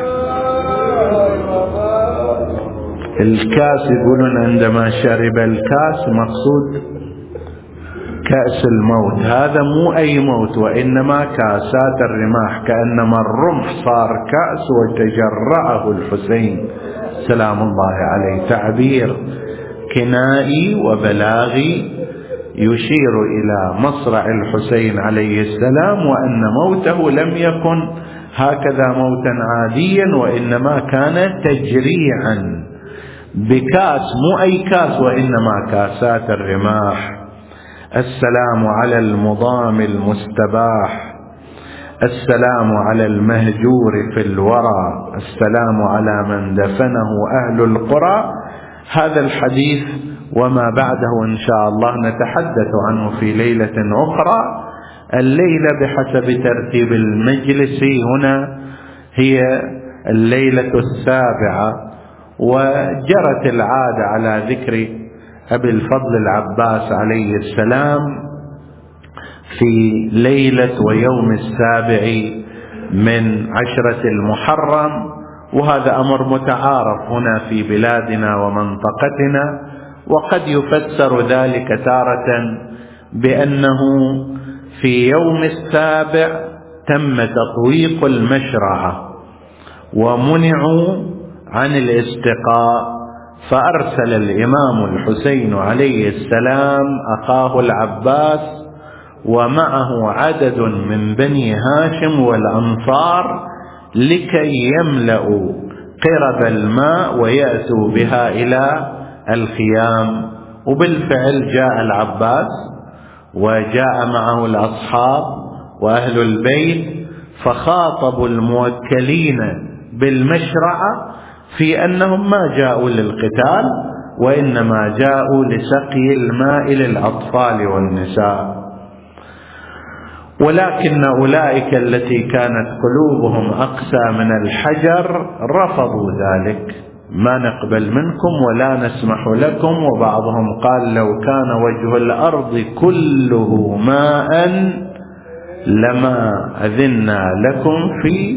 الكاس يقولون عندما شرب الكاس مقصود كأس الموت، هذا مو أي موت وإنما كاسات الرماح، كأنما الرمح صار كأس وتجرعه الحسين سلام الله عليه. تعبير كنائي وبلاغي يشير إلى مصرع الحسين عليه السلام، وأن موته لم يكن هكذا موتا عاديا وإنما كان تجريعا بكاس، مو أي كاس وإنما كاسات الرماح. السلام على المضام المستباح، السلام على المهجور في الورى، السلام على من دفنه أهل القرى. هذا الحديث وما بعده إن شاء الله نتحدث عنه في ليلة أخرى. الليلة بحسب ترتيب المجلس هنا هي الليلة 7، وجرت العادة على ذكر أبي الفضل العباس عليه السلام في ليلة ويوم 7 من 10 المحرم، وهذا أمر متعارف هنا في بلادنا ومنطقتنا. وقد يفسر ذلك تارة بأنه في يوم 7 تم تطويق المشرعة ومنعوا عن الاستقاء، فأرسل الإمام الحسين عليه السلام أخاه العباس ومعه عدد من بني هاشم والأنصار لكي يملأوا قرب الماء ويأتوا بها إلى الخيام. وبالفعل جاء العباس وجاء معه الأصحاب وأهل البيت، فخاطبوا الموكلين بالمشرعة في أنهم ما جاءوا للقتال وإنما جاءوا لسقي الماء للأطفال والنساء. ولكن أولئك التي كانت قلوبهم أقسى من الحجر رفضوا ذلك: ما نقبل منكم ولا نسمح لكم. وبعضهم قال: لو كان وجه الأرض كله ماء لما أذنا لكم في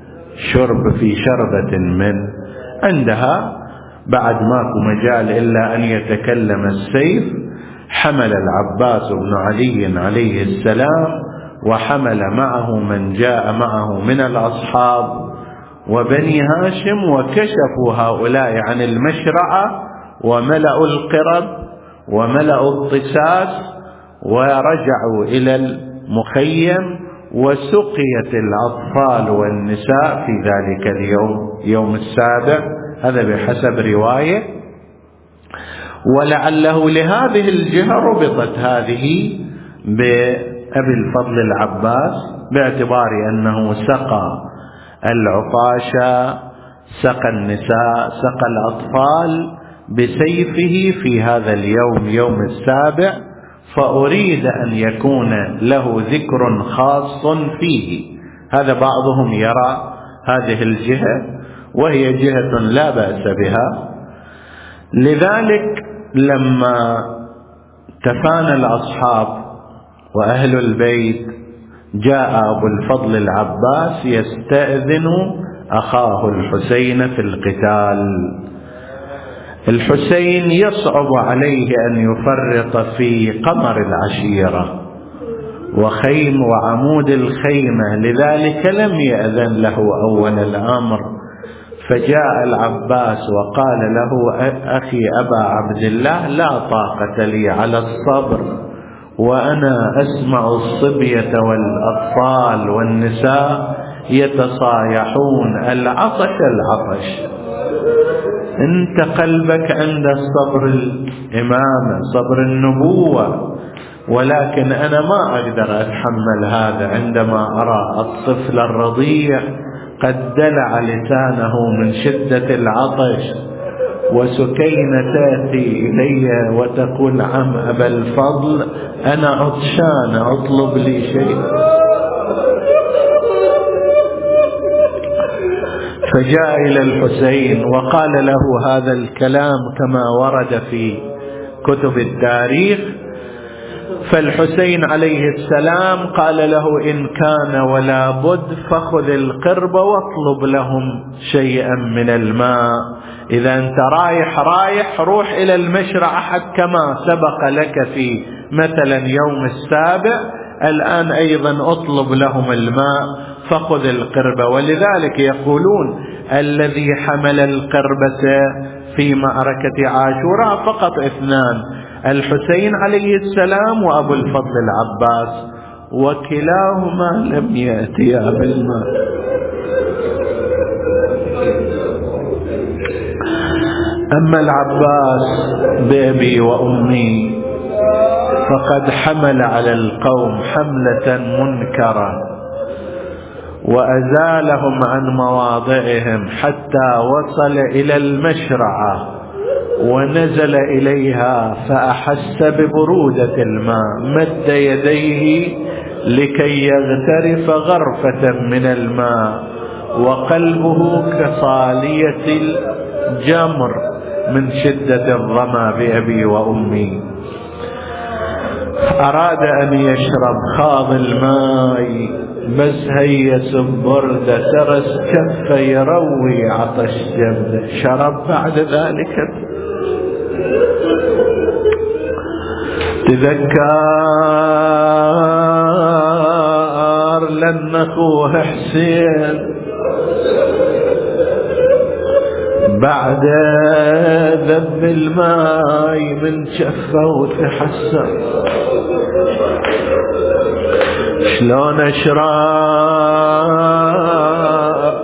شربة من. عندها بعد ماكو مجال إلا أن يتكلم السيف، حمل العباس بن علي عليه السلام وحمل معه من جاء معه من الأصحاب وبني هاشم، وكشفوا هؤلاء عن المشرعة وملأوا القرب وملأوا الطساس ورجعوا إلى المخيم، وسقيت الأطفال والنساء في ذلك اليوم يوم 7. هذا بحسب رواية. ولعله لهذه الجهة ربطت هذه بأبي الفضل العباس، باعتبار أنه سقى العطاشة، سقى النساء، سقى الأطفال بسيفه في هذا اليوم يوم 7، فأريد أن يكون له ذكر خاص فيه. هذا بعضهم يرى هذه الجهة، وهي جهة لا بأس بها. لذلك لما تفانى الأصحاب وأهل البيت، جاء أبو الفضل العباس يستأذن أخاه الحسين في القتال. الحسين يصعب عليه أن يفرط في قمر العشيرة وخيم وعمود الخيمة، لذلك لم يأذن له أول الأمر. فجاء العباس وقال له: أخي أبا عبد الله، لا طاقة لي على الصبر، وأنا أسمع الصبية والأطفال والنساء يتصايحون، العطش العطش. انت قلبك عند صبر الإمامة، صبر النبوة، ولكن أنا ما أقدر أتحمل هذا عندما أرى الطفل الرضيع قد دلع لسانه من شدة العطش، وسكينة تأتي إلي وتقول: عم أبا الفضل، أنا عطشان، أطلب لي شيء. فجاء إلى الحسين وقال له هذا الكلام كما ورد في كتب التاريخ. فالحسين عليه السلام قال له: إن كان ولا بد فخذ القرب واطلب لهم شيئا من الماء. إذا أنت رايح روح إلى المشرعة كما سبق لك في مثلا يوم السابع، الآن أيضا أطلب لهم الماء فخذ القربة. ولذلك يقولون الذي حمل القربة في معركة عاشوراء فقط اثنان: الحسين عليه السلام وأبو الفضل العباس، وكلاهما لم يأتيا بالماء. أما العباس بأبي وأمي فقد حمل على القوم حملة منكرة وأزالهم عن مواضعهم حتى وصل إلى المشرعة ونزل إليها فأحس ببرودة الماء، مد يديه لكي يغترف غرفة من الماء وقلبه كصالية الجمر من شدة الظما بأبي وأمي. أراد أن يشرب خاض الماء، بس هيس البردة ترس كفه يروي عطش جبده، شرب بعد ذلك. تذكر لأن أخوه حسين بعد ذب الماء من شفه وتحسن، شلون أشرب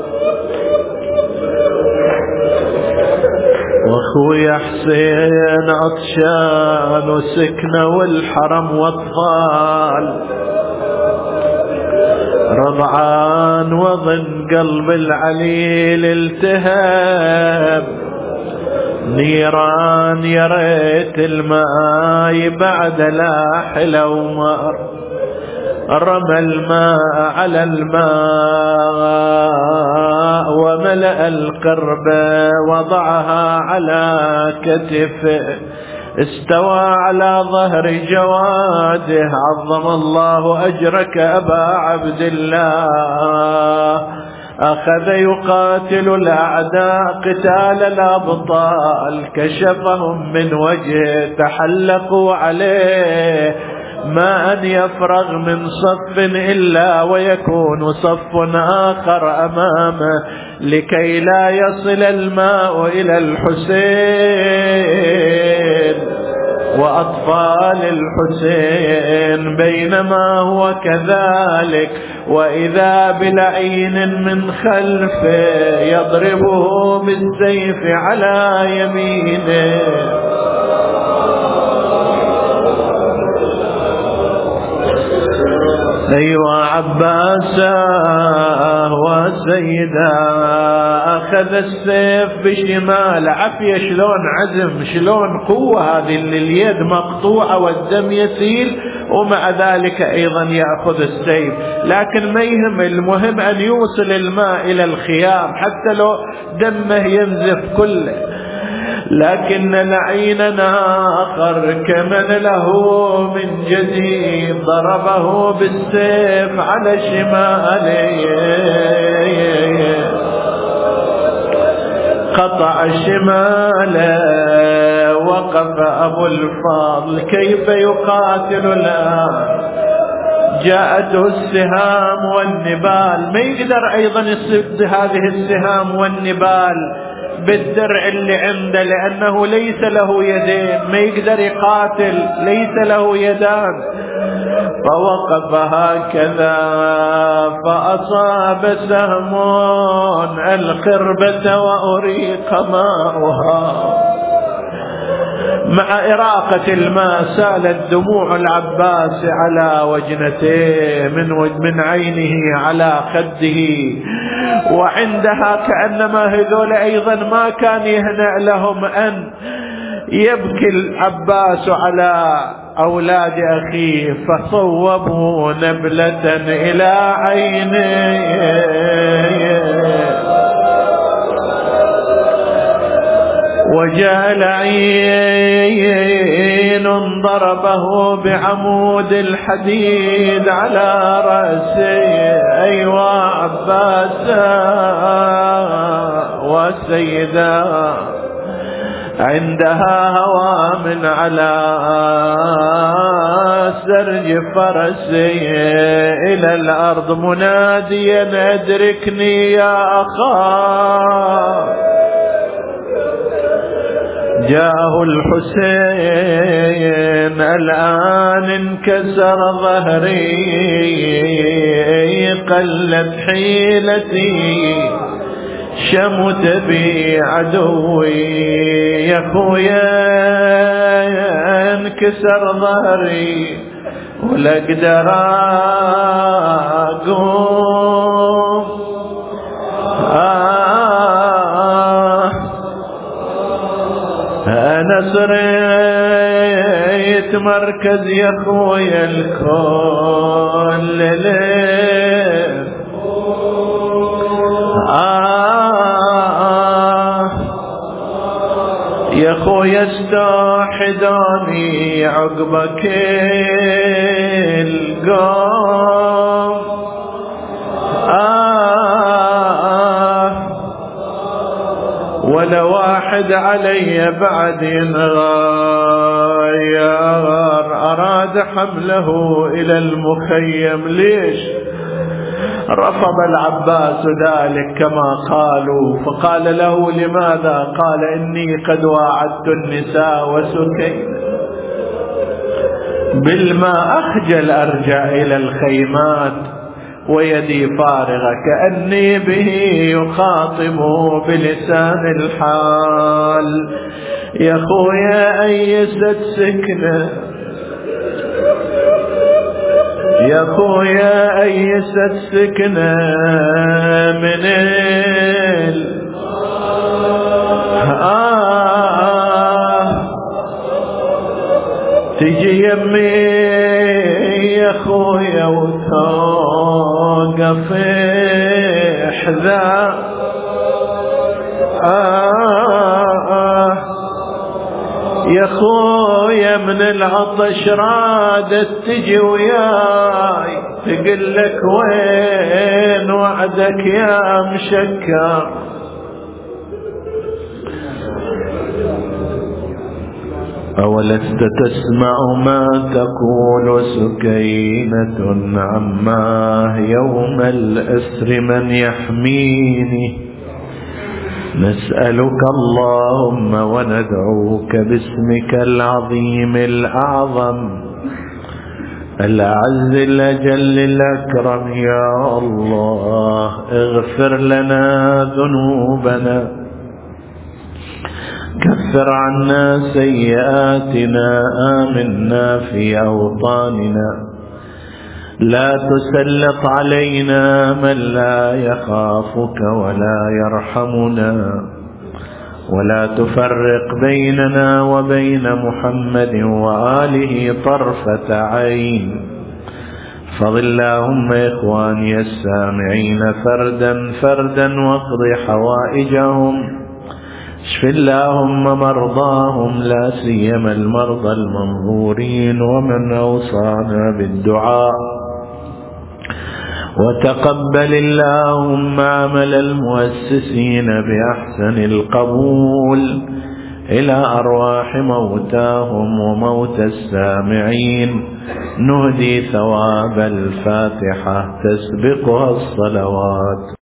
واخويا حسين عطشان وسكنة والحرم واطفال رضعان، وظن قلب العليل التهاب نيران، يا ريت الماء بعد لاح لو مر، رمى الماء على الماء وملأ القرب وضعها على كتفه، استوى على ظهر جواده، عظم الله أجرك أبا عبد الله. أخذ يقاتل الأعداء قتال الأبطال، كشفهم من وجهه تحلقوا عليه، ما أن يفرغ من صف إلا ويكون صف آخر أمامه لكي لا يصل الماء إلى الحسين وأطفال الحسين، بينما هو كذلك وإذا بلعين من خلفه يضربه بالسيف على يمينه. أيوة عباسا وسيدا أخذ السيف بشمال، عافية شلون عزم، شلون قوة هذه، اللي اليد مقطوعة والدم يسيل ومع ذلك أيضا يأخذ السيف. لكن ما يهم، المهم أن يوصل الماء إلى الخيام حتى لو دمه ينزف كله. لكن لعيننا آخر كمن له من جديد ضربه بالسيف على شماله، قطع شماله. وقف أبو الفضل كيف يقاتل الآن؟ جاءته السهام والنبال، ما يقدر أيضا يصد هذه السهام والنبال بالدرع اللي عنده، لأنه ليس له يدين، ما يقدر يقاتل، ليس له يدان. فوقف هكذا فأصاب سهم القربة وأريق ماؤها. مع إراقة الماء سالت دموع العباس على وجنته، من عينه على خده. وعندها كأنما هذول أيضا ما كان يهنأ لهم أن يبكي العباس على أولاد أخيه، فصوبوا نبلة إلى عينيه، وجاء لعين ضربه بعمود الحديد على رأسه. أيوا عباسا وسيدا، عندها هوى من على سرج فرسه إلى الأرض مناديا أدركني يا أخا. جاءه الحسين الآن انكسر ظهري، قلت حيلتي شمت بي عدوي. يا خويا انكسر ظهري ولا اقدر اقوم، أنا صريت مركز يا خويا الكون ليل. يا خويا استوحدوني عقبك القوم. ولا واحد علي بعد غير، أراد حمله إلى المخيم. ليش رفض العباس ذلك كما قالوا؟ فقال له لماذا؟ قال إني قد واعدت النساء وسكين بالماء، أخجل أرجع إلى الخيمات ويدي فارغة، كأني به يخاطب بلسان الحال. يا خويا أيست سكنة، يا خويا أيست سكنة من تجي يمي يا خويا وتوقف حذا. يا خويا من العطش رادت تجي وياي، تقلك وين وعدك يا مشكر. أولست تسمع ما تقول سكينة عماه يوم الأسر من يحميني؟ نسألك اللهم وندعوك باسمك العظيم الأعظم الأعز الأجل الأكرم. يا الله اغفر لنا ذنوبنا، كفر عنا سيئاتنا، آمنا في أوطاننا، لا تسلط علينا من لا يخافك ولا يرحمنا، ولا تفرق بيننا وبين محمد وآله طرفة عين. احفظ اللهم إخواني السامعين فردا فردا واقض حوائجهم. اشف اللهم مرضاهم لا سيما المرضى المنظورين ومن أوصانا بالدعاء. وتقبل اللهم عمل المؤسسين بأحسن القبول إلى أرواح موتاهم وموتى السامعين. نهدي ثواب الفاتحة تسبقها الصلوات.